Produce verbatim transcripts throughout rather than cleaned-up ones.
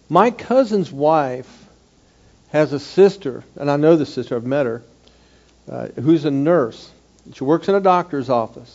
My cousin's wife has a sister, and I know the sister, I've met her, uh, who's a nurse. She works in a doctor's office.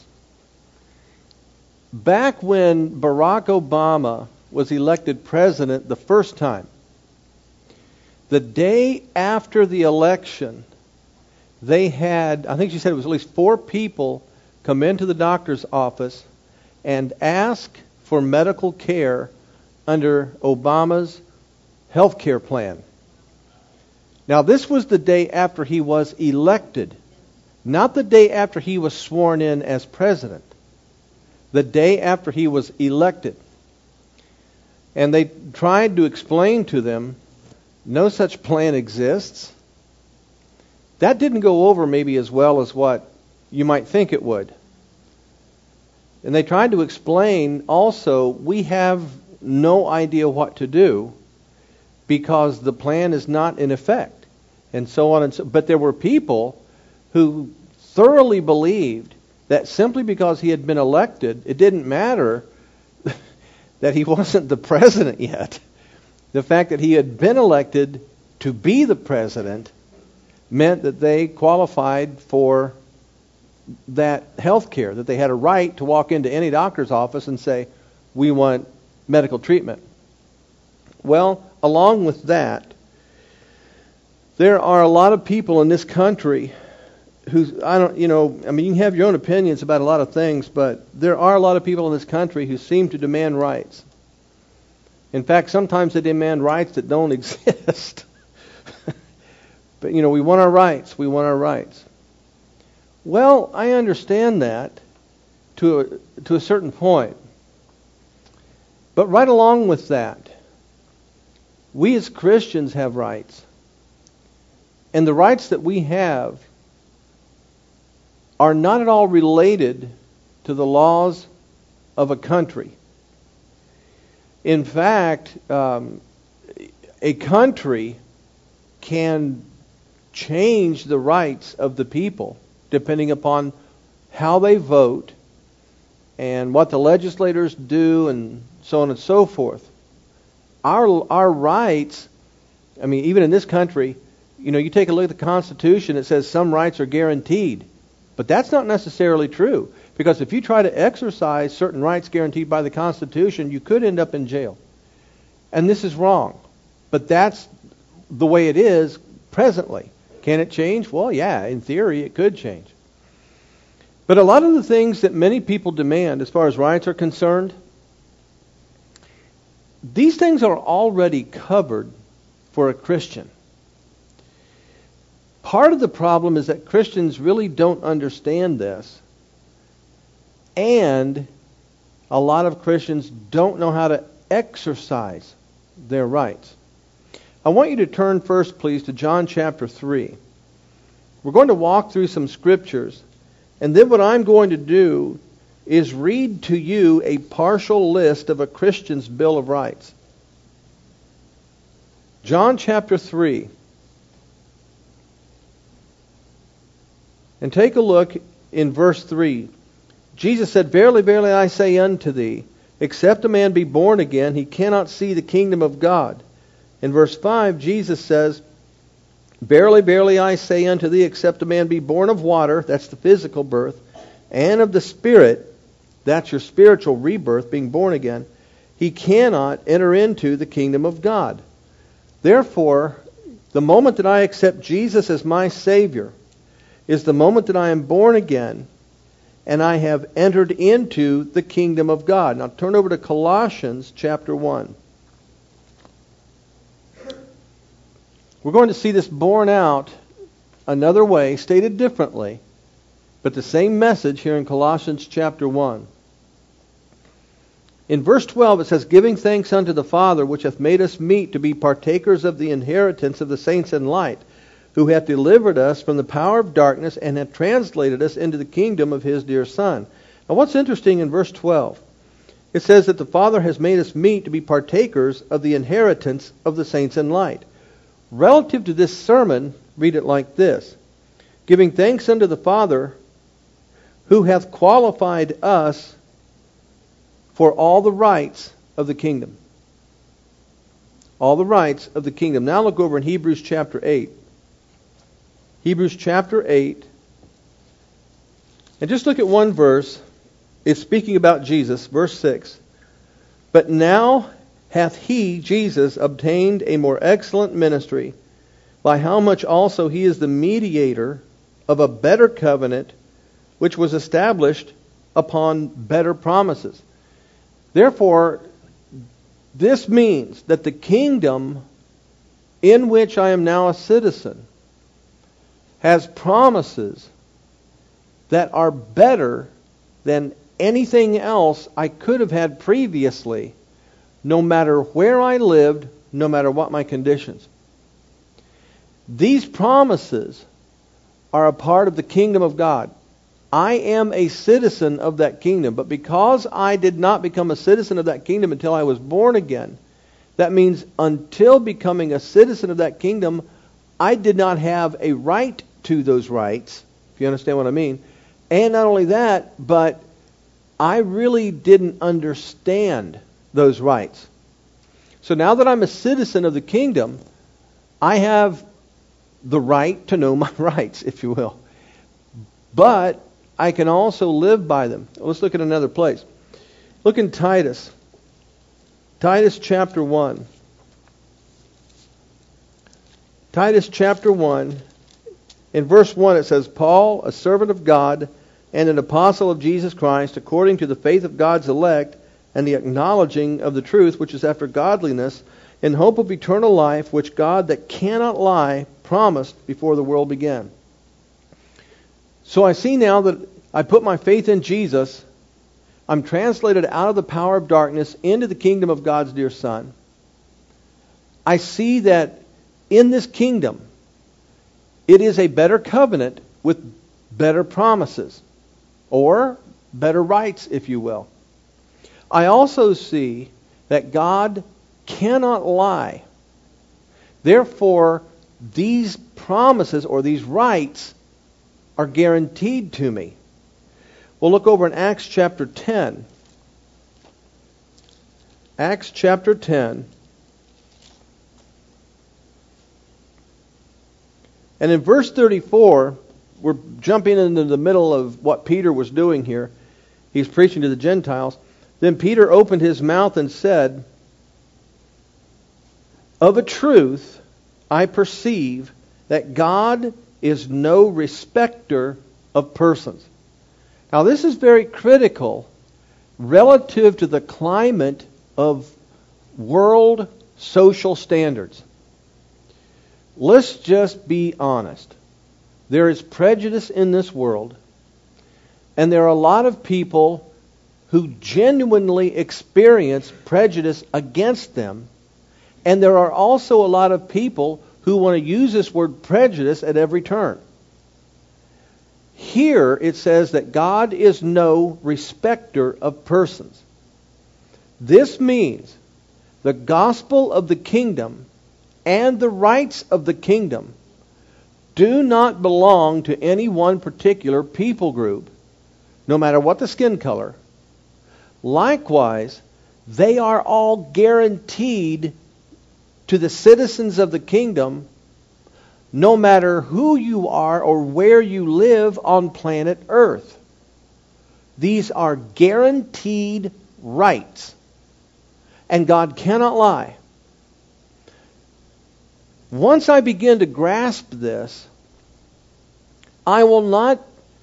Back when Barack Obama was elected president the first time, the day after the election, they had, I think she said it was at least four people come into the doctor's office and ask for medical care under Obama's health care plan. Now, this was the day after he was elected, not the day after he was sworn in as president. The day after he was elected. And they tried to explain to them, no such plan exists. That didn't go over maybe as well as what you might think it would. And they tried to explain also, we have no idea what to do because the plan is not in effect. And so on and so. But there were people who thoroughly believed that simply because he had been elected, it didn't matter that he wasn't the president yet. The fact that he had been elected to be the president meant that they qualified for that health care, that they had a right to walk into any doctor's office and say, we want medical treatment. Well, along with that, there are a lot of people in this country who, I don't, you know, I mean, you can have your own opinions about a lot of things, but there are a lot of people in this country who seem to demand rights. In fact, sometimes they demand rights that don't exist. But, you know, we want our rights. We want our rights. Well, I understand that to a, to a certain point. But right along with that, we as Christians have rights. And the rights that we have are not at all related to the laws of a country. In fact, um, a country can change the rights of the people depending upon how they vote and what the legislators do and so on and so forth. Our our rights, I mean, even in this country, you know, you take a look at the Constitution, it says some rights are guaranteed. But that's not necessarily true. Because if you try to exercise certain rights guaranteed by the Constitution, you could end up in jail. And this is wrong. But that's the way it is presently. Can it change? Well, yeah, in theory it could change. But a lot of the things that many people demand as far as rights are concerned, these things are already covered for a Christian. Part of the problem is that Christians really don't understand this. And a lot of Christians don't know how to exercise their rights. I want you to turn first, please, to John chapter three. We're going to walk through some scriptures. And then what I'm going to do is read to you a partial list of a Christian's Bill of Rights. John chapter three. And take a look in verse three. Jesus said, Verily, verily, I say unto thee, except a man be born again, he cannot see the kingdom of God. In verse five, Jesus says, Verily, verily, I say unto thee, except a man be born of water, that's the physical birth, and of the Spirit, that's your spiritual rebirth, being born again, he cannot enter into the kingdom of God. Therefore, the moment that I accept Jesus as my Savior is the moment that I am born again and I have entered into the kingdom of God. Now turn over to Colossians chapter one. We're going to see this borne out another way, stated differently, but the same message here in Colossians chapter one. In verse twelve it says, Giving thanks unto the Father, which hath made us meet to be partakers of the inheritance of the saints in light, who hath delivered us from the power of darkness and hath translated us into the kingdom of His dear Son. Now what's interesting in verse twelve, it says that the Father has made us meet to be partakers of the inheritance of the saints in light. Relative to this sermon, read it like this: Giving thanks unto the Father, who hath qualified us for all the rights of the kingdom. All the rights of the kingdom. Now look over in Hebrews chapter eight. Hebrews chapter eight. And just look at one verse. It's speaking about Jesus. Verse six. But now hath he, Jesus, obtained a more excellent ministry, by how much also he is the mediator of a better covenant, which was established upon better promises. Therefore, this means that the kingdom in which I am now a citizen has promises that are better than anything else I could have had previously, no matter where I lived, no matter what my conditions. These promises are a part of the kingdom of God. I am a citizen of that kingdom, but because I did not become a citizen of that kingdom until I was born again, that means until becoming a citizen of that kingdom, I did not have a right to those rights, if you understand what I mean. And not only that, but I really didn't understand those rights. So now that I'm a citizen of the kingdom, I have the right to know my rights, if you will. But I can also live by them. Let's look at another place. Look in Titus. Titus chapter one. Titus chapter one. In verse one it says, Paul, a servant of God and an apostle of Jesus Christ, according to the faith of God's elect and the acknowledging of the truth, which is after godliness, in hope of eternal life, which God that cannot lie promised before the world began. So I see now that I put my faith in Jesus. I'm translated out of the power of darkness into the kingdom of God's dear Son. I see that in this kingdom, it is a better covenant with better promises, or better rights, if you will. I also see that God cannot lie. Therefore, these promises or these rights are guaranteed to me. We'll look over in Acts chapter ten. Acts chapter ten. And in verse thirty-four, we're jumping into the middle of what Peter was doing here. He's preaching to the Gentiles. Then Peter opened his mouth and said, Of a truth, I perceive that God is no respecter of persons. Now this is very critical relative to the climate of world social standards. Let's just be honest. There is prejudice in this world, and there are a lot of people who genuinely experience prejudice against them, and there are also a lot of people who want to use this word prejudice at every turn. Here it says that God is no respecter of persons. This means the gospel of the kingdom and the rights of the kingdom do not belong to any one particular people group, no matter what the skin color. Likewise, they are all guaranteed to the citizens of the kingdom, no matter who you are or where you live on planet Earth. These are guaranteed rights. And God cannot lie. Once I begin to grasp this, I will not...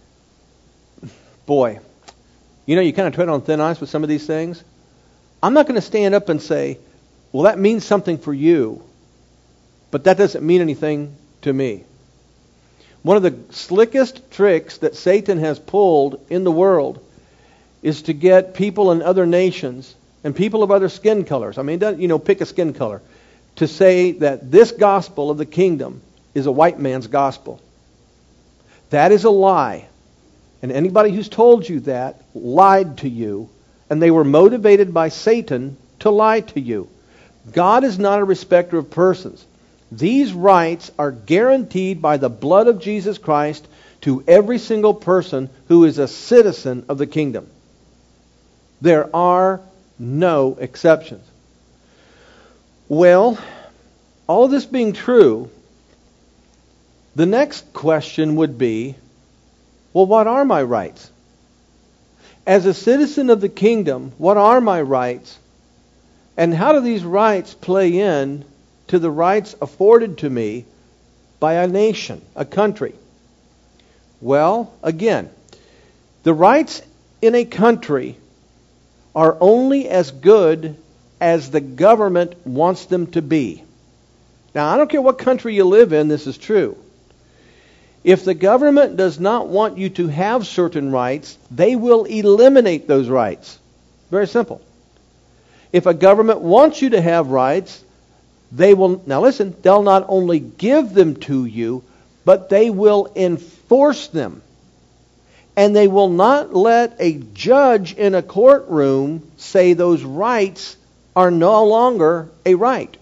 Boy, you know, you kind of tread on thin ice with some of these things. I'm not going to stand up and say, well, that means something for you, but that doesn't mean anything to me. One of the slickest tricks that Satan has pulled in the world is to get people in other nations and people of other skin colors, I mean, you know, pick a skin color, to say that this gospel of the kingdom is a white man's gospel. That is a lie. And anybody who's told you that lied to you, and they were motivated by Satan to lie to you. God is not a respecter of persons. These rights are guaranteed by the blood of Jesus Christ to every single person who is a citizen of the kingdom. There are no exceptions. Well, all of this being true, the next question would be, well, what are my rights? As a citizen of the kingdom, what are my rights? And how do these rights play in to the rights afforded to me by a nation, a country? Well, again, the rights in a country are only as good as the government wants them to be. Now, I don't care what country you live in, this is true. If the government does not want you to have certain rights, they will eliminate those rights. Very simple. If a government wants you to have rights, they will, now listen, they'll not only give them to you, but they will enforce them. And they will not let a judge in a courtroom say those rights are no longer a right.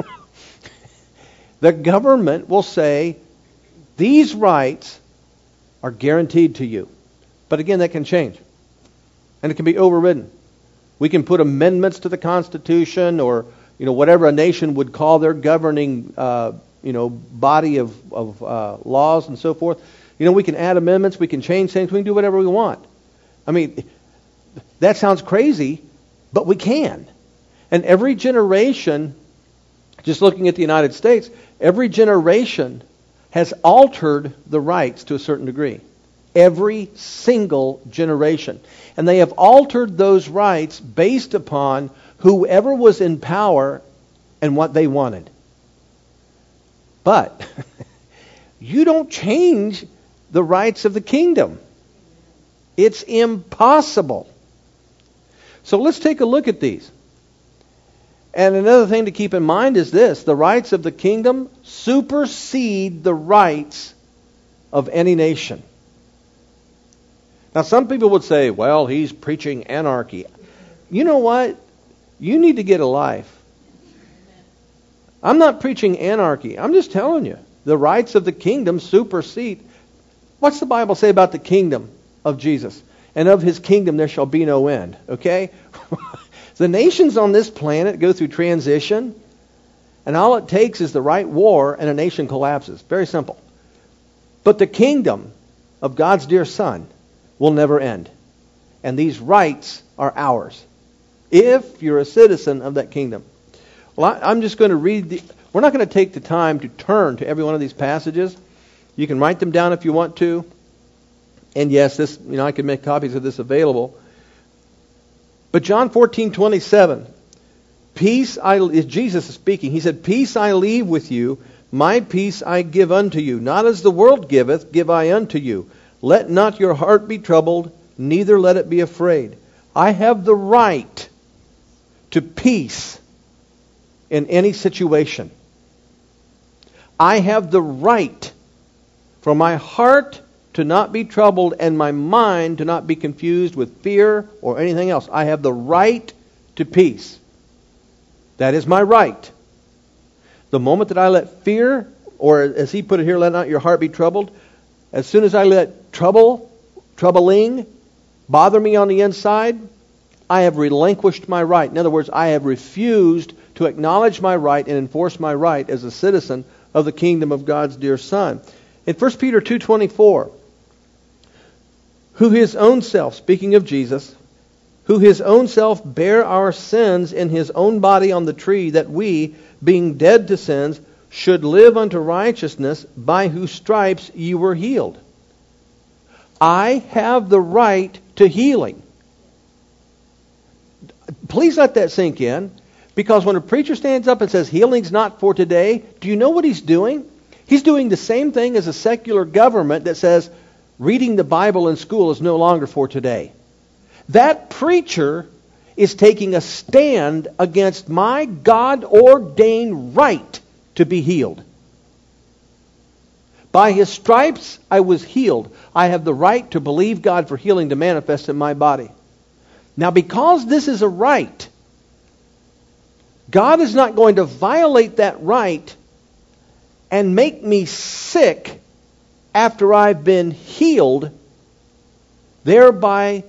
The government will say, these rights are guaranteed to you. But again, that can change. And it can be overridden. We can put amendments to the Constitution, or you know whatever a nation would call their governing uh, you know body of, of uh, laws and so forth. You know, we can add amendments, we can change things, we can do whatever we want. I mean, that sounds crazy, but we can. And every generation, just looking at the United States, every generation has altered the rights to a certain degree. Every single generation. And they have altered those rights based upon whoever was in power and what they wanted. But you don't change the rights of the kingdom. It's impossible. So let's take a look at these. And another thing to keep in mind is this: the rights of the kingdom supersede the rights of any nation. Now, some people would say, well, he's preaching anarchy. You know what? You need to get a life. I'm not preaching anarchy. I'm just telling you, the rights of the kingdom supersede. What's the Bible say about the kingdom of Jesus? And of his kingdom there shall be no end. Okay? The nations on this planet go through transition, and all it takes is the right war and a nation collapses. Very simple. But the kingdom of God's dear Son will never end. And these rights are ours, if you're a citizen of that kingdom. Well, I'm just going to read the... We're not going to take the time to turn to every one of these passages. You can write them down if you want to. And yes, this, you know, I can make copies of this available. But John fourteen twenty-seven, peace I, Jesus is speaking. He said, peace I leave with you, my peace I give unto you. Not as the world giveth, give I unto you. Let not your heart be troubled, neither let it be afraid. I have the right to peace in any situation. I have the right for my heart to not be troubled and my mind to not be confused with fear or anything else. I have the right to peace. That is my right. The moment that I let fear, or as he put it here, let not your heart be troubled, as soon as I let trouble, troubling, bother me on the inside, I have relinquished my right. In other words, I have refused to acknowledge my right and enforce my right as a citizen of the kingdom of God's dear Son. In First Peter two twenty-four, who his own self, speaking of Jesus, who his own self bare our sins in his own body on the tree, that we, being dead to sins, should live unto righteousness, by whose stripes ye were healed. I have the right to healing. Please let that sink in, because when a preacher stands up and says healing's not for today, do you know what he's doing? He's doing the same thing as a secular government that says reading the Bible in school is no longer for today. That preacher is taking a stand against my God-ordained right to be healed. By his stripes I was healed. I have the right to believe God for healing to manifest in my body. Now, because this is a right, God is not going to violate that right and make me sick after I've been healed, thereby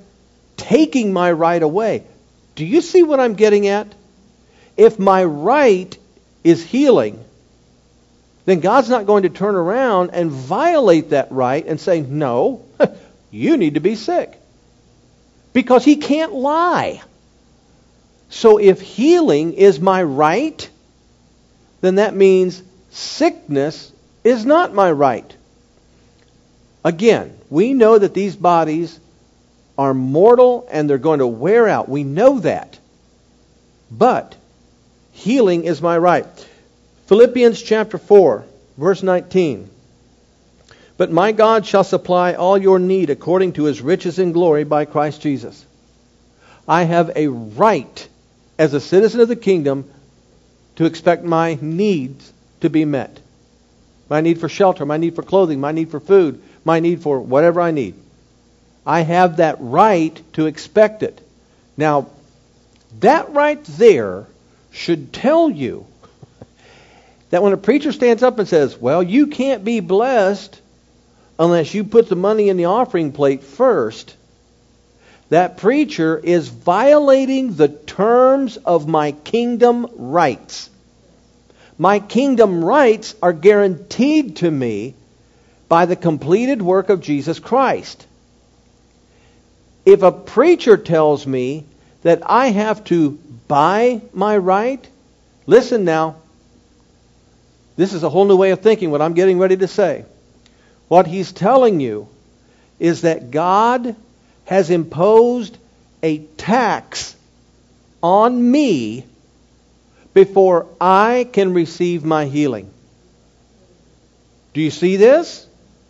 taking my right away. Do you see what I'm getting at? If my right is healing, then God's not going to turn around and violate that right and say, no, you need to be sick. Because He can't lie. So if healing is my right, then that means sickness is not my right. Again, we know that these bodies are mortal and they're going to wear out. We know that. But healing is my right. Philippians chapter four, verse nineteen. But my God shall supply all your need according to His riches in glory by Christ Jesus. I have a right as a citizen of the kingdom to expect my needs to be met. My need for shelter, my need for clothing, my need for food, my need for whatever I need. I have that right to expect it. Now, that right there should tell you that when a preacher stands up and says, well, you can't be blessed unless you put the money in the offering plate first, that preacher is violating the terms of my kingdom rights. My kingdom rights are guaranteed to me by the completed work of Jesus Christ. If a preacher tells me that I have to buy my right, listen now, this is a whole new way of thinking, what I'm getting ready to say. What he's telling you is that God has imposed a tax on me before I can receive my healing. Do you see this?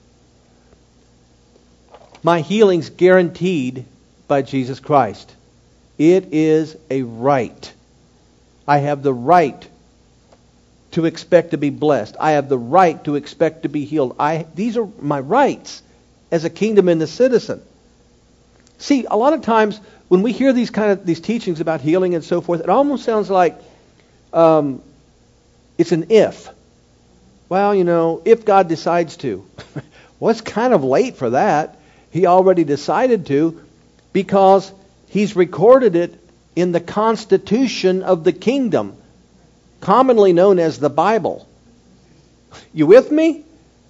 My healing's guaranteed by Jesus Christ. It is a right. I have the right to expect to be blessed. I have the right to expect to be healed. I, these are my rights as a kingdom and a citizen. See, a lot of times when we hear these kind of these teachings about healing and so forth, it almost sounds like um, it's an if. Well, you know, if God decides to. Well, it's kind of late for that. He already decided to, because He's recorded it in the Constitution of the kingdom, commonly known as the Bible. You with me?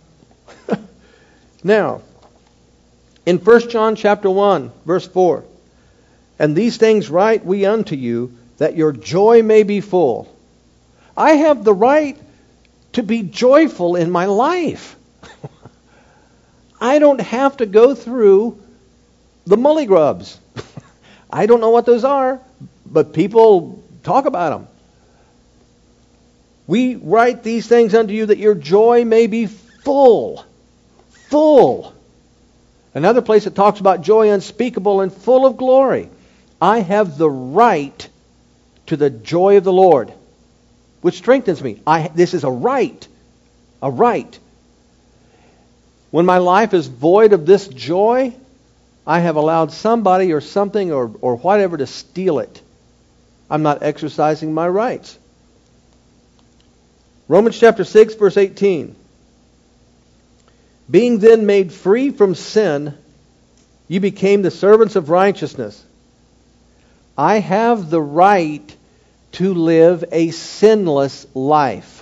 Now, in First John chapter one, verse four, and these things write we unto you, that your joy may be full. I have the right to be joyful in my life. I don't have to go through the mully grubs. I don't know what those are, but people talk about them. We write these things unto you that your joy may be full. Full. Another place it talks about joy unspeakable and full of glory. I have the right to the joy of the Lord, which strengthens me. I, this is a right. A right. When my life is void of this joy, I have allowed somebody or something or, or whatever to steal it. I'm not exercising my rights. Romans chapter six, verse eighteen. Being then made free from sin, you became the servants of righteousness. I have the right to live a sinless life.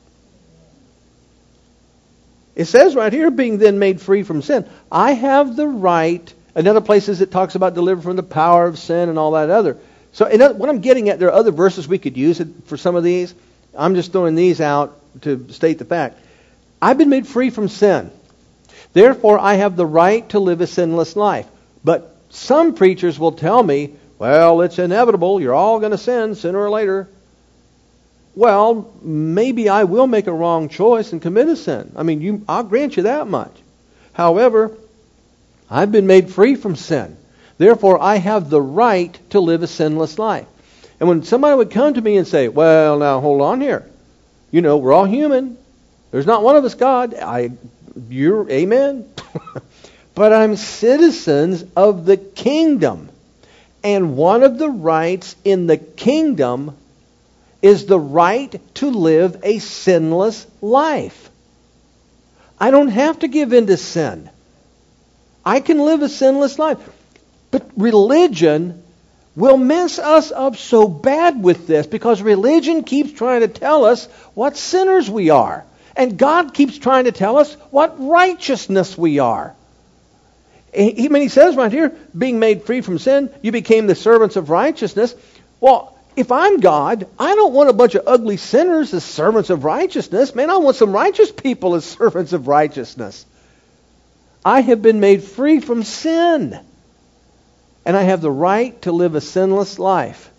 It says right here, being then made free from sin. I have the right. In other places it talks about delivered from the power of sin and all that other. So in other, what I'm getting at, there are other verses we could use for some of these. I'm just throwing these out to state the fact. I've been made free from sin. Therefore, I have the right to live a sinless life. But some preachers will tell me, well, it's inevitable. You're all going to sin sooner or later. Well, maybe I will make a wrong choice and commit a sin. I mean, you, I'll grant you that much. However, I've been made free from sin. Therefore, I have the right to live a sinless life. And when somebody would come to me and say, well, now hold on here. You know, we're all human. There's not one of us God. I, you're, amen. But I'm citizens of the kingdom. And one of the rights in the kingdom is the right to live a sinless life. I don't have to give in to sin. I can live a sinless life. But religion will mess us up so bad with this because religion keeps trying to tell us what sinners we are. And God keeps trying to tell us what righteousness we are. He, I mean, he says right here, being made free from sin, you became the servants of righteousness. Well, if I'm God, I don't want a bunch of ugly sinners as servants of righteousness. Man, I want some righteous people as servants of righteousness. I have been made free from sin. And I have the right to live a sinless life.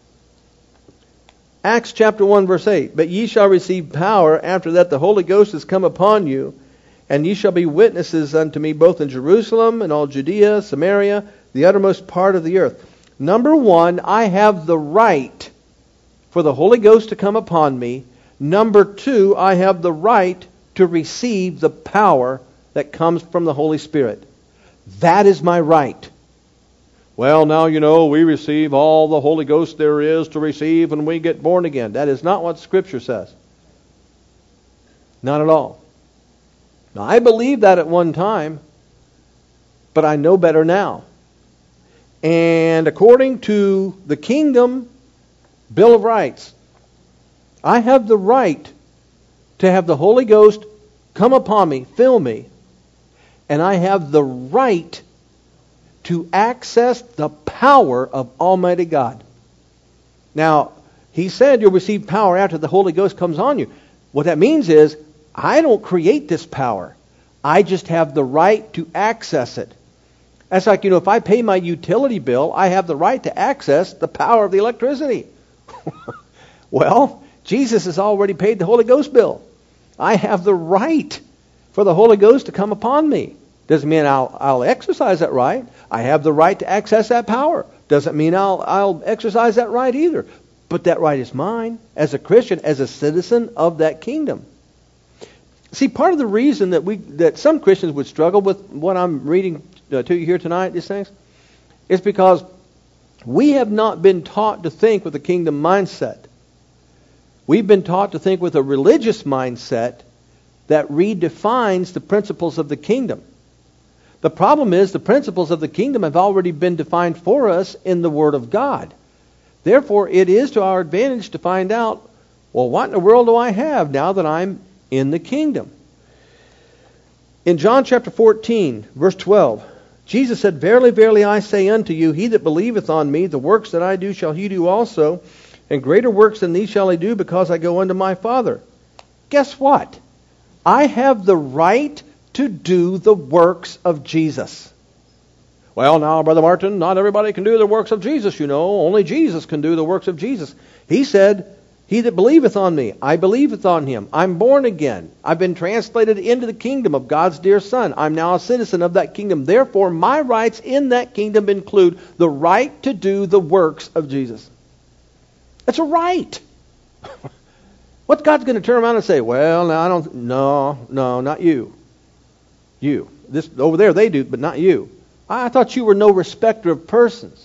Acts chapter one verse eight. But ye shall receive power after that the Holy Ghost is come upon you, and ye shall be witnesses unto me both in Jerusalem and all Judea, Samaria, the uttermost part of the earth. Number one, I have the right for the Holy Ghost to come upon me. Number two, I have the right to receive the power that comes from the Holy Spirit. That is my right. Well, now, you know, we receive all the Holy Ghost there is to receive when we get born again. That is not what Scripture says. Not at all. Now, I believed that at one time, but I know better now. And according to the Kingdom Bill of Rights, I have the right to have the Holy Ghost come upon me, fill me, and I have the right to access the power of Almighty God. Now, he said you'll receive power after the Holy Ghost comes on you. What that means is, I don't create this power. I just have the right to access it. That's like, you know, if I pay my utility bill, I have the right to access the power of the electricity. Well, Jesus has already paid the Holy Ghost bill. I have the right for the Holy Ghost to come upon me. Doesn't mean I'll, I'll exercise that right. I have the right to access that power. Doesn't mean I'll, I'll exercise that right either. But that right is mine as a Christian, as a citizen of that kingdom. See, part of the reason that we that some Christians would struggle with what I'm reading uh, to you here tonight, these things, is because we have not been taught to think with a kingdom mindset. We've been taught to think with a religious mindset that redefines the principles of the kingdom. The problem is the principles of the kingdom have already been defined for us in the Word of God. Therefore, it is to our advantage to find out, well, what in the world do I have now that I'm in the kingdom? In John chapter fourteen, verse twelve, Jesus said, Verily, verily, I say unto you, he that believeth on me, the works that I do shall he do also, and greater works than these shall he do, because I go unto my Father. Guess what? I have the right to do the works of Jesus. Well, now, Brother Martin, not everybody can do the works of Jesus, you know. Only Jesus can do the works of Jesus. He said, he that believeth on me, I believeth on him. I'm born again. I've been translated into the kingdom of God's dear Son. I'm now a citizen of that kingdom. Therefore, my rights in that kingdom include the right to do the works of Jesus. That's a right. What's God's going to turn around and say, well, no, I don't, no, no, not you. You. This over there they do, but not you. I thought you were no respecter of persons.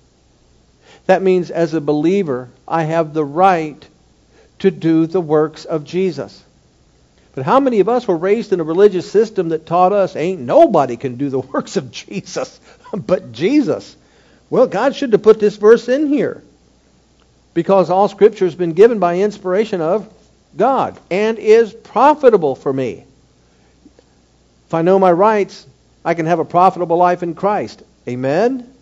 That means as a believer, I have the right to do the works of Jesus. But how many of us were raised in a religious system that taught us ain't nobody can do the works of Jesus but Jesus? Well, God should have put this verse in here, because all Scripture has been given by inspiration of God and is profitable for me. If I know my rights, I can have a profitable life in Christ. Amen?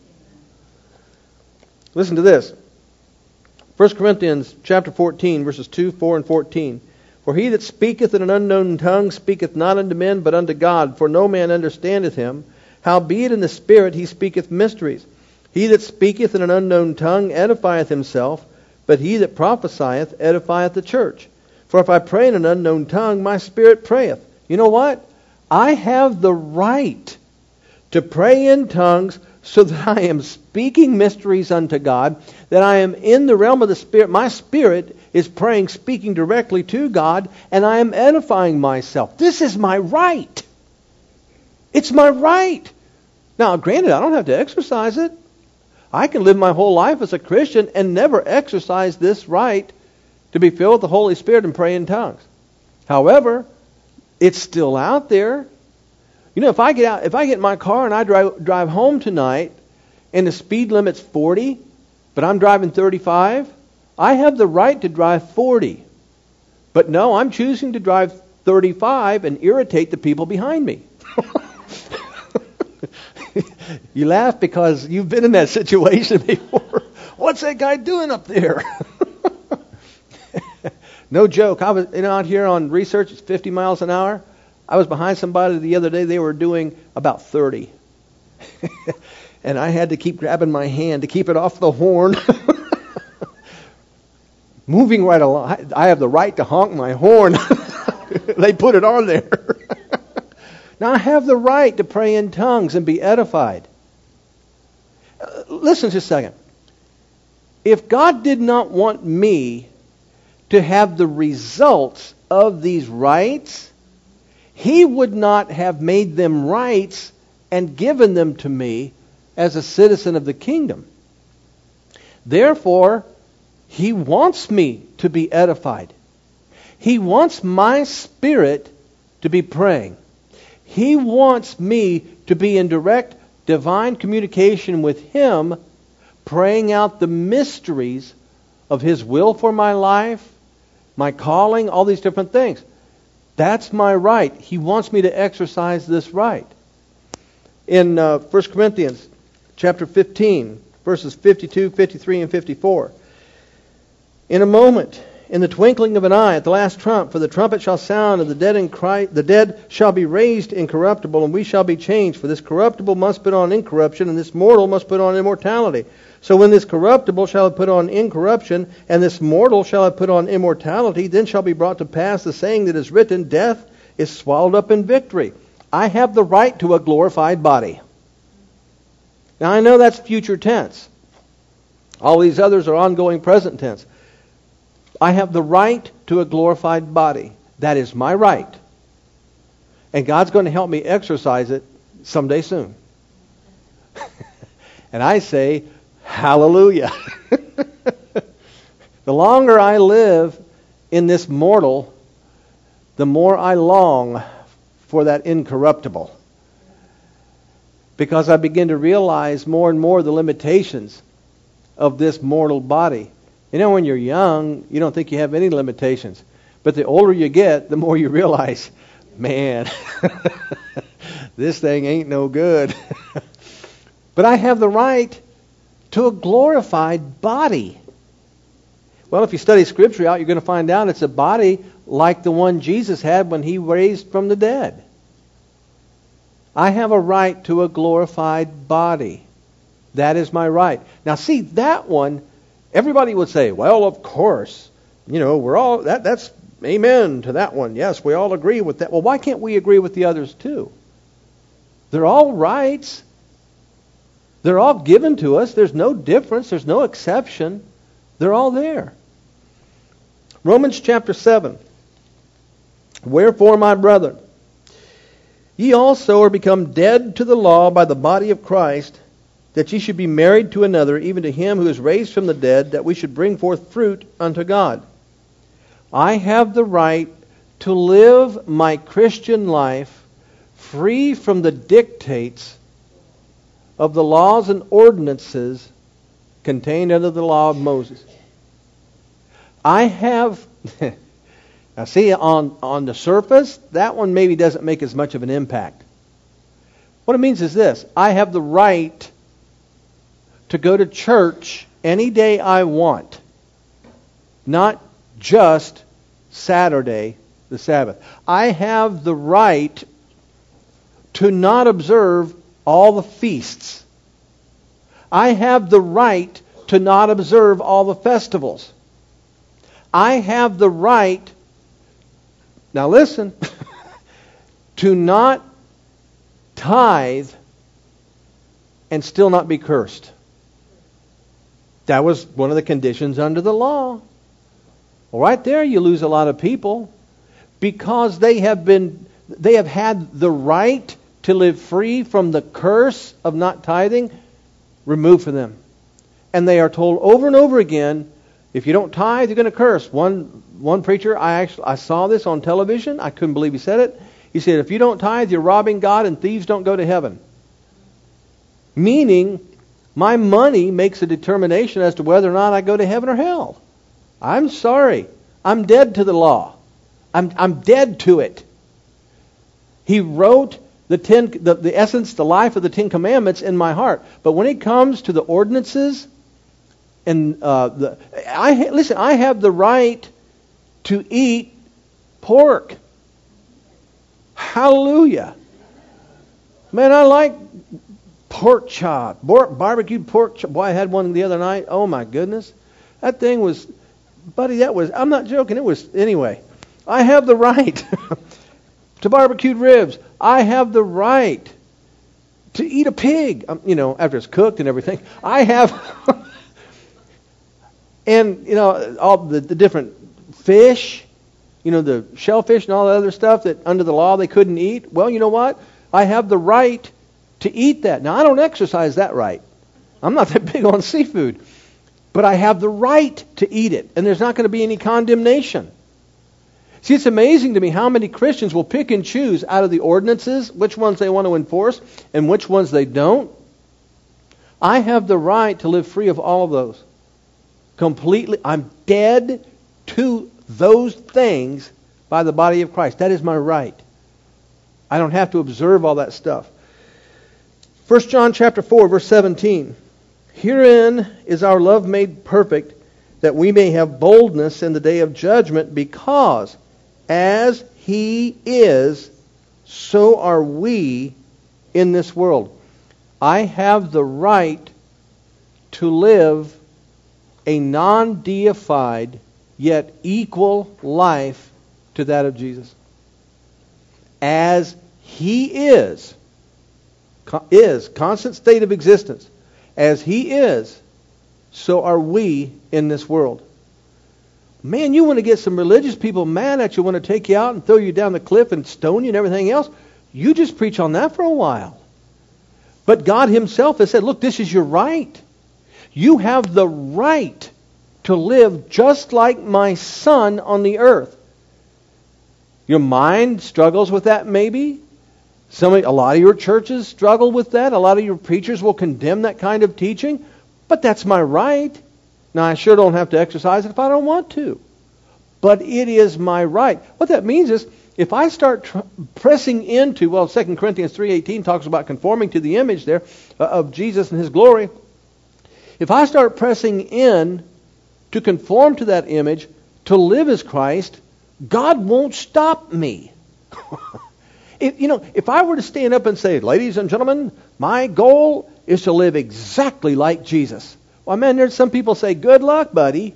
Listen to this. First Corinthians chapter fourteen, verses two, four, and fourteen. For he that speaketh in an unknown tongue speaketh not unto men, but unto God, for no man understandeth him. Howbeit in the Spirit he speaketh mysteries. He that speaketh in an unknown tongue edifieth himself, but he that prophesieth edifieth the church. For if I pray in an unknown tongue, my spirit prayeth. You know what? I have the right to pray in tongues so that I am speaking mysteries unto God, that I am in the realm of the Spirit. My spirit is praying, speaking directly to God, and I am edifying myself. This is my right. It's my right. Now, granted, I don't have to exercise it. I can live my whole life as a Christian and never exercise this right to be filled with the Holy Spirit and pray in tongues. However, it's still out there. You know, if I get out, if I get in my car and I drive drive home tonight, and the speed limit's forty, but I'm driving thirty-five. I have the right to drive forty. But no, I'm choosing to drive thirty-five and irritate the people behind me. You laugh because you've been in that situation before. What's that guy doing up there? No joke. I was you know, out here on research, it's fifty miles an hour. I was behind somebody the other day. They were doing about thirty. And I had to keep grabbing my hand to keep it off the horn. Moving right along. I have the right to honk my horn. They put it on there. Now I have the right to pray in tongues and be edified. Uh, listen just a second. If God did not want me to have the results of these rights, He would not have made them rights and given them to me as a citizen of the kingdom. Therefore, He wants me to be edified. He wants my spirit to be praying. He wants me to be in direct divine communication with Him, praying out the mysteries of His will for my life, my calling, all these different things. That's my right. He wants me to exercise this right. In uh, First Corinthians chapter fifteen, verses fifty-two, fifty-three, and fifty-four. In a moment, in the twinkling of an eye, at the last trump, for the trumpet shall sound, and the dead in Christ, the dead shall be raised incorruptible, and we shall be changed. For this corruptible must put on incorruption, and this mortal must put on immortality. So when this corruptible shall have put on incorruption, and this mortal shall have put on immortality, then shall be brought to pass the saying that is written, death is swallowed up in victory. I have the right to a glorified body. Now I know that's future tense. All these others are ongoing present tense. I have the right to a glorified body. That is my right. And God's going to help me exercise it someday soon. And I say, hallelujah. The longer I live in this mortal, the more I long for that incorruptible. Because I begin to realize more and more the limitations of this mortal body. You know, when you're young, you don't think you have any limitations. But the older you get, the more you realize, man, this thing ain't no good. But I have the right to a glorified body. Well, if you study Scripture out, you're going to find out it's a body like the one Jesus had when He raised from the dead. I have a right to a glorified body. That is my right. Now see, that one, everybody would say, well, of course, you know, we're all, that that's amen to that one. Yes, we all agree with that. Well, why can't we agree with the others too? They're all rights. They're all given to us. There's no difference. There's no exception. They're all there. Romans chapter seven. Wherefore, my brethren, ye also are become dead to the law by the body of Christ, that ye should be married to another, even to Him who is raised from the dead, that we should bring forth fruit unto God. I have the right to live my Christian life free from the dictates of the laws and ordinances contained under the law of Moses. I have... Now see, on, on the surface, that one maybe doesn't make as much of an impact. What it means is this. I have the right to go to church any day I want. Not just Saturday, the Sabbath. I have the right to not observe all the feasts. I have the right to not observe all the festivals. I have the right, now listen, to not tithe and still not be cursed. That was one of the conditions under the law. Well, right there you lose a lot of people because they have been, they have had the right to live free from the curse of not tithing removed from them. And they are told over and over again, if you don't tithe, you're going to curse. One one preacher, I actually I saw this on television. I couldn't believe he said it. He said, if you don't tithe, you're robbing God and thieves don't go to heaven. Meaning, My money makes a determination as to whether or not I go to heaven or hell. I'm sorry. I'm dead to the law. I'm, I'm dead to it. He wrote the, ten, the, the essence, the life of the Ten Commandments in my heart. But when it comes to the ordinances, and uh, the, I listen, I have the right to eat pork. Hallelujah. Man, I like pork chop, bar- barbecued pork chop. Boy, I had one the other night. Oh my goodness. That thing was, buddy, that was, I'm not joking. It was, anyway. I have the right to barbecued ribs. I have the right to eat a pig, um, you know, after it's cooked and everything. I have, and, you know, all the, the different fish, you know, the shellfish and all the other stuff that under the law they couldn't eat. Well, you know what? I have the right to eat that. Now, I don't exercise that right. I'm not that big on seafood. But I have the right to eat it. And there's not going to be any condemnation. See, it's amazing to me how many Christians will pick and choose out of the ordinances which ones they want to enforce and which ones they don't. I have the right to live free of all of those. Completely. I'm dead to those things by the body of Christ. That is my right. I don't have to observe all that stuff. First John chapter four, verse seventeen. Herein is our love made perfect, that we may have boldness in the day of judgment, because as He is, so are we in this world. I have the right to live a non-deified, yet equal life to that of Jesus. As He is, is, constant state of existence. As He is, so are we in this world. Man, you want to get some religious people mad at you, want to take you out and throw you down the cliff and stone you and everything else. You just preach on that for a while. But God Himself has said, look, this is your right. You have the right to live just like my Son on the earth. Your mind struggles with that maybe. Some, a lot of your churches struggle with that. A lot of your preachers will condemn that kind of teaching. But that's my right. Now, I sure don't have to exercise it if I don't want to. But it is my right. What that means is, if I start tr- pressing into, well, Second Corinthians three eighteen talks about conforming to the image there uh, of Jesus and His glory. If I start pressing in to conform to that image, to live as Christ, God won't stop me. If, you know, if I were to stand up and say, ladies and gentlemen, my goal is to live exactly like Jesus. Well, man, there's some people say, good luck, buddy.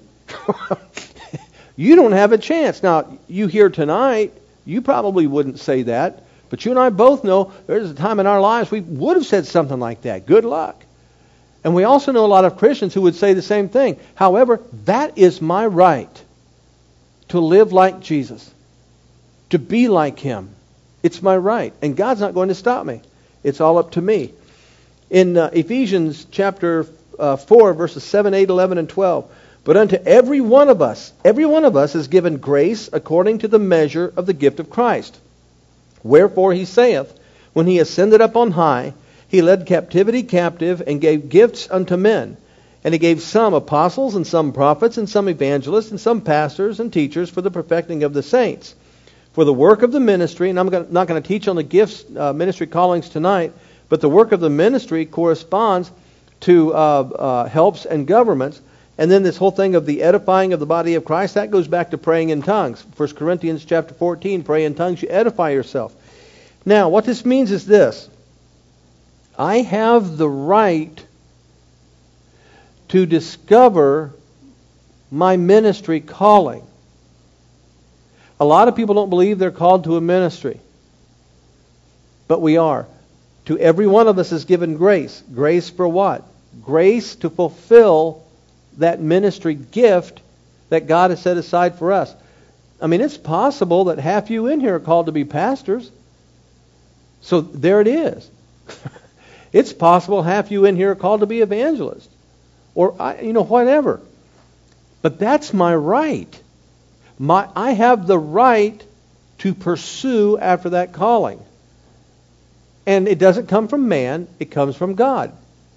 You don't have a chance. Now, you here tonight, you probably wouldn't say that. But you and I both know there's a time in our lives we would have said something like that. Good luck. And we also know a lot of Christians who would say the same thing. However, that is my right to live like Jesus, to be like Him. It's my right. And God's not going to stop me. It's all up to me. In uh, Ephesians chapter uh, four, verses seven, eight, eleven, and twelve. But unto every one of us, every one of us is given grace according to the measure of the gift of Christ. Wherefore He saith, when He ascended up on high, He led captivity captive and gave gifts unto men. And He gave some apostles and some prophets and some evangelists and some pastors and teachers for the perfecting of the saints, for the work of the ministry. And I'm not going to teach on the gifts, uh, ministry callings tonight, but the work of the ministry corresponds to uh, uh, helps and governments. And then this whole thing of the edifying of the body of Christ, that goes back to praying in tongues. First Corinthians chapter fourteen, pray in tongues, you edify yourself. Now, what this means is this. I have the right to discover my ministry calling. A lot of people don't believe they're called to a ministry. But we are. To every one of us is given grace. Grace for what? Grace to fulfill that ministry gift that God has set aside for us. I mean, it's possible that half you in here are called to be pastors. So there it is. It's possible half you in here are called to be evangelists. Or, you know, whatever. But that's my right. My, I have the right to pursue after that calling. And it doesn't come from man, it comes from God.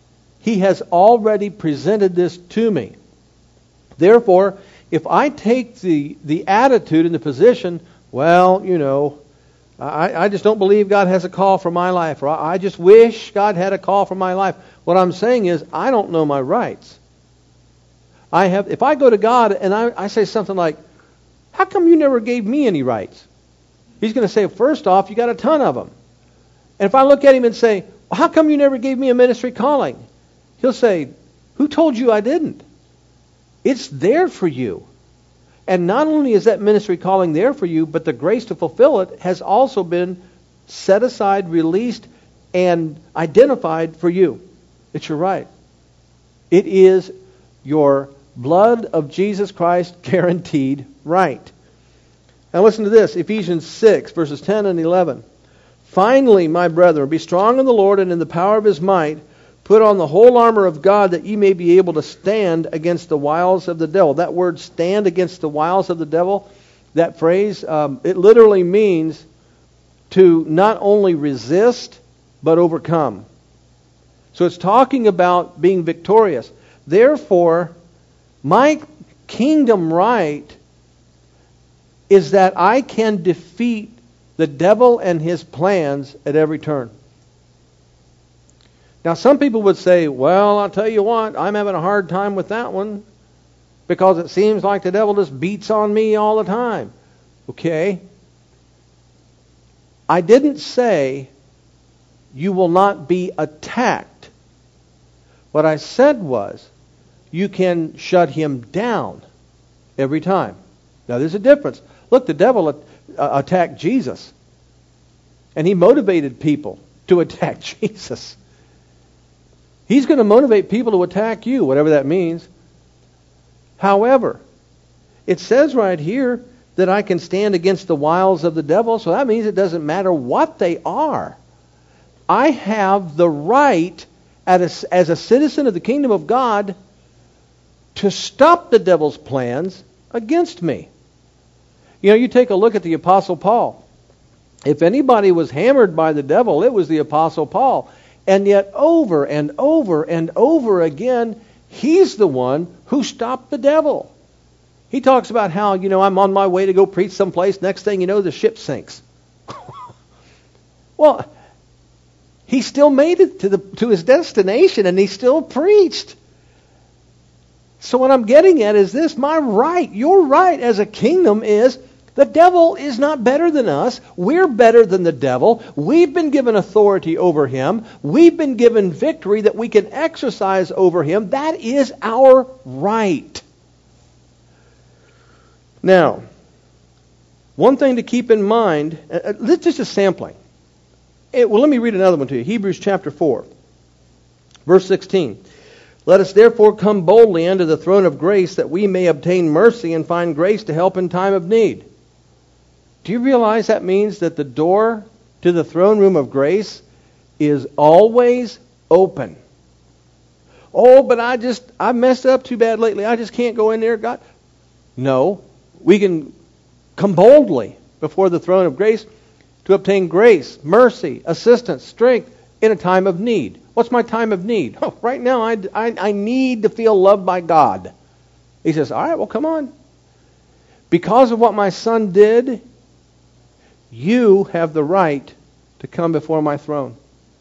He has already presented this to me. Therefore, if I take the, the attitude and the position, well, you know, I, I just don't believe God has a call for my life, or I, I just wish God had a call for my life. What I'm saying is, I don't know my rights. I have, if I go to God and I, I say something like, how come you never gave me any rights? He's going to say, first off, you got a ton of them. And if I look at him and say, well, how come you never gave me a ministry calling? He'll say, who told you I didn't? It's there for you. And not only is that ministry calling there for you, but the grace to fulfill it has also been set aside, released, and identified for you. It's your right. It is your blood of Jesus Christ guaranteed right. Now listen to this, Ephesians six, verses ten and eleven. Finally, my brethren, be strong in the Lord and in the power of His might. Put on the whole armor of God that ye may be able to stand against the wiles of the devil. That word, stand against the wiles of the devil, that phrase, um, it literally means to not only resist, but overcome. So it's talking about being victorious. Therefore, my kingdom right is that I can defeat the devil and his plans at every turn. Now, some people would say, well, I'll tell you what, I'm having a hard time with that one because it seems like the devil just beats on me all the time. Okay. I didn't say you will not be attacked. What I said was you can shut him down every time. Now, there's a difference. Look, the devil uh, attacked Jesus, and he motivated people to attack Jesus. He's going to motivate people to attack you, whatever that means. However, it says right here that I can stand against the wiles of the devil, so that means it doesn't matter what they are. I have the right, as a, as a citizen of the kingdom of God, to stop the devil's plans against me. You know, you take a look at the Apostle Paul. If anybody was hammered by the devil, it was the Apostle Paul. And yet over and over and over again, he's the one who stopped the devil. He talks about how, you know, I'm on my way to go preach someplace. Next thing you know, the ship sinks. Well, he still made it to the to his destination, and he still preached. So what I'm getting at is this: my right, your right as a kingdom is, the devil is not better than us. We're better than the devil. We've been given authority over him. We've been given victory that we can exercise over him. That is our right. Now, one thing to keep in mind, uh, this is just a sampling. It, well, let me read another one to you. Hebrews chapter four, verse sixteen. Let us therefore come boldly unto the throne of grace, that we may obtain mercy and find grace to help in time of need. Do you realize that means that the door to the throne room of grace is always open? Oh, but I just, I messed up too bad lately. I just can't go in there, God. No, we can come boldly before the throne of grace to obtain grace, mercy, assistance, strength in a time of need. What's my time of need? Oh, right now I, I, I need to feel loved by God. He says, all right, well, come on. Because of what my son did, you have the right to come before my throne.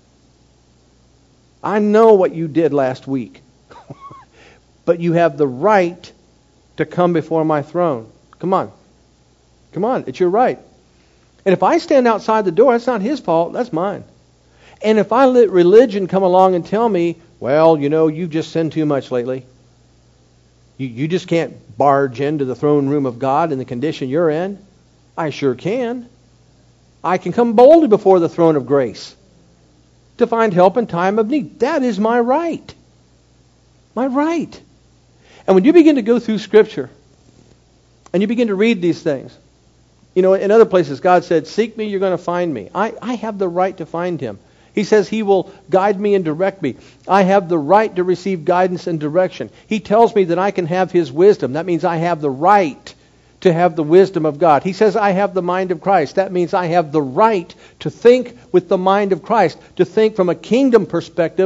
I know what you did last week. But you have the right to come before my throne. Come on. Come on. It's your right. And if I stand outside the door, that's not his fault. That's mine. And if I let religion come along and tell me, well, you know, you've just sinned too much lately. You, you just can't barge into the throne room of God in the condition you're in. I sure can. I can come boldly before the throne of grace to find help in time of need. That is my right. My right. And when you begin to go through Scripture and you begin to read these things, you know, in other places God said, seek me, you're going to find me. I, I have the right to find him. He says he will guide me and direct me. I have the right to receive guidance and direction. He tells me that I can have his wisdom. That means I have the right to have the wisdom of God. He says I have the mind of Christ. That means I have the right to think with the mind of Christ, to think from a kingdom perspective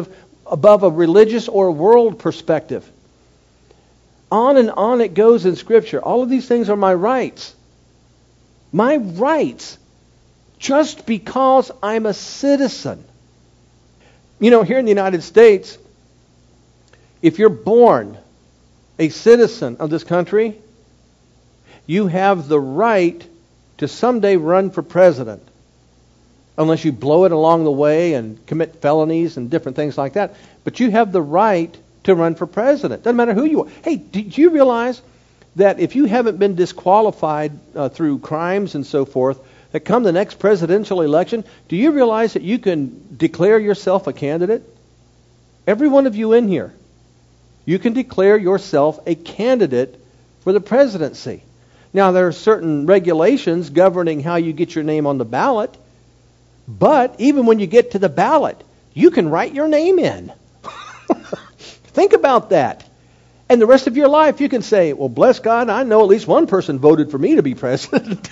above a religious or world perspective. On and on it goes in Scripture. All of these things are my rights. My rights. Just because I'm a citizen. You know, here in the United States, if you're born a citizen of this country, you have the right to someday run for president. Unless you blow it along the way and commit felonies and different things like that. But you have the right to run for president. Doesn't matter who you are. Hey, did you realize that if you haven't been disqualified uh, through crimes and so forth, that come the next presidential election, do you realize that you can declare yourself a candidate? Every one of you in here, you can declare yourself a candidate for the presidency. Now, there are certain regulations governing how you get your name on the ballot, but even when you get to the ballot, you can write your name in. Think about that. And the rest of your life, you can say, well, bless God, I know at least one person voted for me to be president.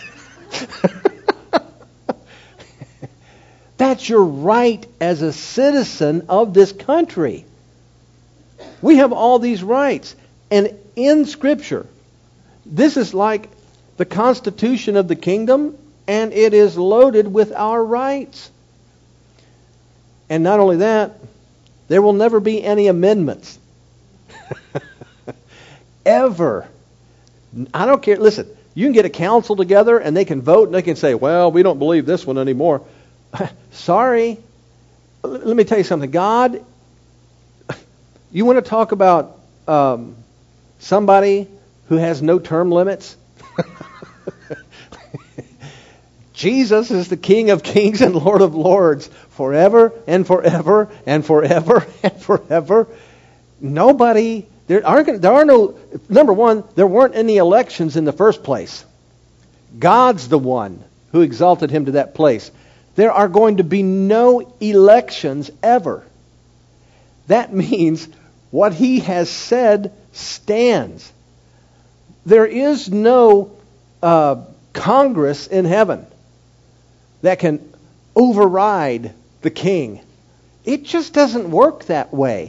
That's your right as a citizen of this country. We have all these rights. And in Scripture, this is like the Constitution of the kingdom, and it is loaded with our rights. And not only that, there will never be any amendments. Ever. I don't care. Listen, you can get a council together and they can vote and they can say, well, we don't believe this one anymore. Sorry. Let me tell you something. God, you want to talk about um, somebody who has no term limits? Jesus is the King of kings and Lord of lords forever and forever and forever and forever. Nobody, there are, there are no, number one, there weren't any elections in the first place. God's the one who exalted him to that place. There are going to be no elections ever. That means what he has said stands. There is no uh, Congress in heaven that can override the king. It just doesn't work that way.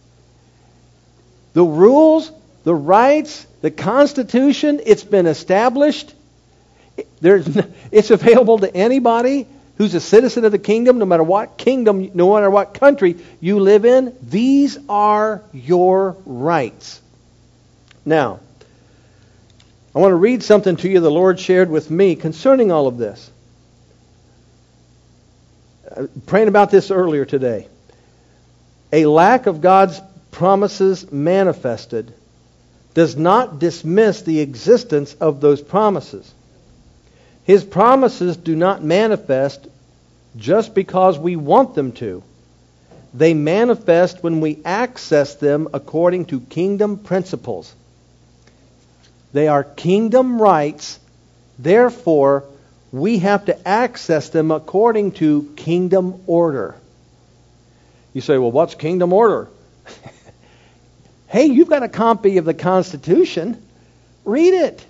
The rules, the rights, the Constitution, it's been established. There's, it's available to anybody who's a citizen of the kingdom, no matter what kingdom, no matter what country you live in. These are your rights. Now, I want to read something to you the Lord shared with me concerning all of this. Uh, praying about this earlier today. A lack of God's promises manifested does not dismiss the existence of those promises. His promises do not manifest just because we want them to. They manifest when we access them according to kingdom principles. They are kingdom rights, therefore we have to access them according to kingdom order. You say, well, what's kingdom order? Hey, you've got a copy of the Constitution. Read it.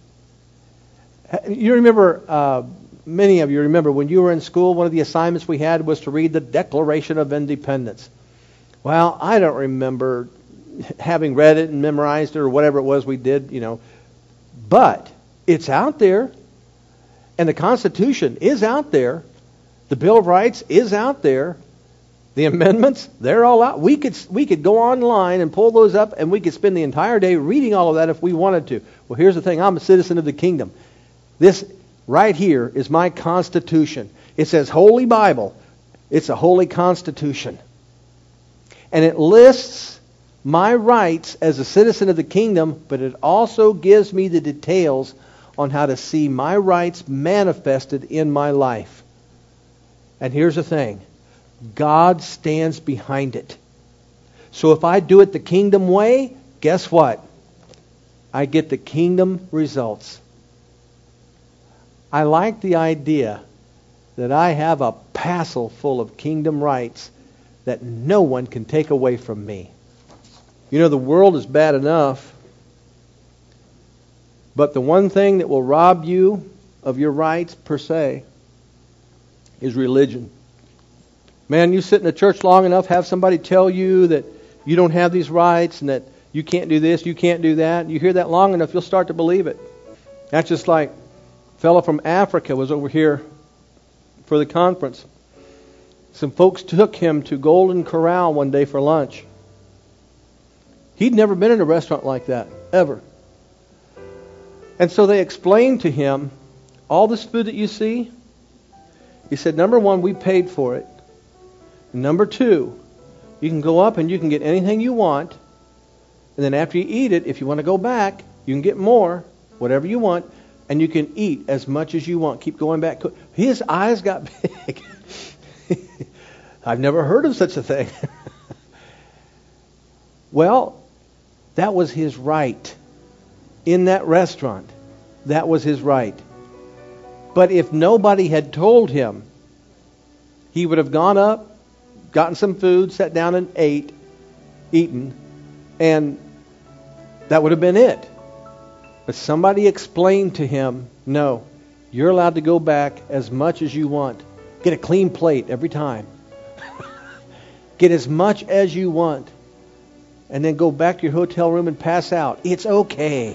You remember, uh, many of you remember when you were in school, one of the assignments we had was to read the Declaration of Independence. Well, I don't remember having read it and memorized it or whatever it was we did, you know. But it's out there. And the Constitution is out there. The Bill of Rights is out there. The amendments, they're all out. We could we could go online and pull those up, and we could spend the entire day reading all of that if we wanted to. Well, here's the thing. I'm a citizen of the kingdom. This right here is my Constitution. It says Holy Bible. It's a holy Constitution. And it lists my rights as a citizen of the kingdom, but it also gives me the details on how to see my rights manifested in my life. And here's the thing. God stands behind it. So if I do it the kingdom way, guess what? I get the kingdom results. I like the idea that I have a parcel full of kingdom rights that no one can take away from me. You know, the world is bad enough, but the one thing that will rob you of your rights per se is religion. Man, you sit in a church long enough, have somebody tell you that you don't have these rights and that you can't do this, you can't do that. You hear that long enough, you'll start to believe it. That's just like a fellow from Africa was over here for the conference. Some folks took him to Golden Corral one day for lunch. He'd never been in a restaurant like that, ever. And so they explained to him, all this food that you see, he said, number one, we paid for it. Number two, you can go up and you can get anything you want. And then after you eat it, if you want to go back, you can get more, whatever you want, and you can eat as much as you want. Keep going back. His eyes got big. I've never heard of such a thing. Well, that was his right. In that restaurant, that was his right. But if nobody had told him, he would have gone up, gotten some food, sat down and ate, eaten, and that would have been it. But somebody explained to him, no, you're allowed to go back as much as you want. Get a clean plate every time. Get as much as you want. And then go back to your hotel room and pass out. It's okay.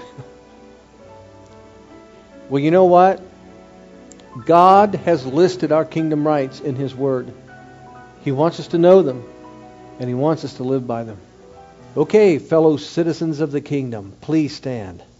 Well, you know what? God has listed our kingdom rights in His Word. He wants us to know them, and He wants us to live by them. Okay, fellow citizens of the kingdom, please stand.